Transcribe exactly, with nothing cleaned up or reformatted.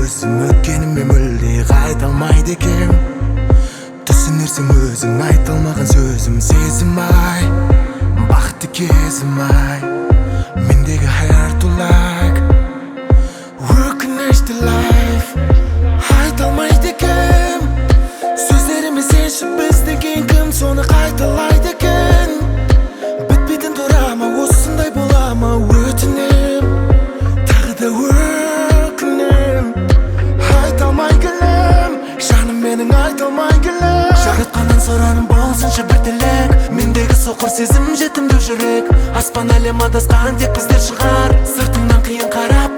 өзім өткеніме мүлде қайта алмайды екем. Түсінерсің өзің айта алмаған сөзім, сезім ай, бақытты кезім ай, мендегі hard to like, өкінішті life. Айта алмайды екем, сөздеріме сенші біз деген кім соны қайталайды екен. Бітпейтін тұра ма, осындай бола ма, өтінем, тағы да өкінем. Айта алмай келем, жаным менің айта алмай келем. Жаратқаннан сұраным болсыншы бір тілек, мендегі соқыр сезім жетімді жүрек. Аспан әлем адасқан тек біздер шығар, сыртыңнан қиын қарап